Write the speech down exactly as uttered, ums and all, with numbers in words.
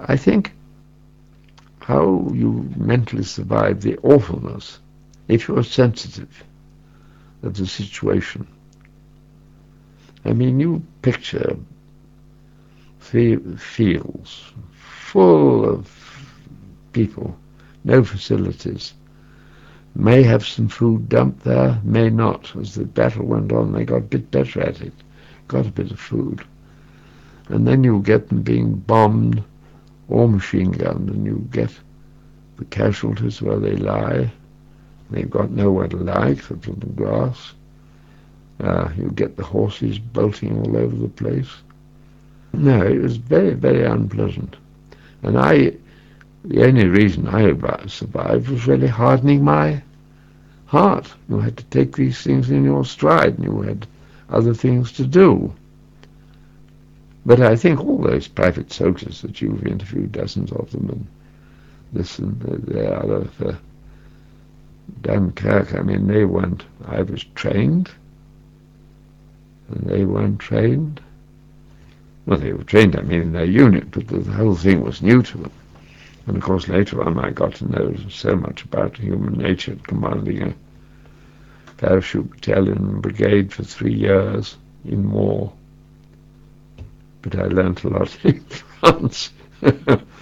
I think how you mentally survive the awfulness, if you're sensitive of the situation. I mean, you picture fields full of people, no facilities, may have some food dumped there, may not. As the battle went on, they got a bit better at it, got a bit of food. And then you get them being bombed or machine gunned, and you get the casualties where they lie. They've got nowhere to lie except on the grass. Uh, you get the horses bolting all over the place. No, it was very, very unpleasant. And I, the only reason I survived was really hardening my heart. You had to take these things in your stride, and you had other things to do. But I think all those private soldiers that you've interviewed, dozens of them, and this and the other for Dunkirk, I mean, they weren't, I was trained, and they weren't trained. Well, they were trained, I mean, in their unit, but the, the whole thing was new to them. And of course, later on, I got to know so much about human nature, commanding a parachute battalion and brigade for three years in war. But I learnt a lot in France.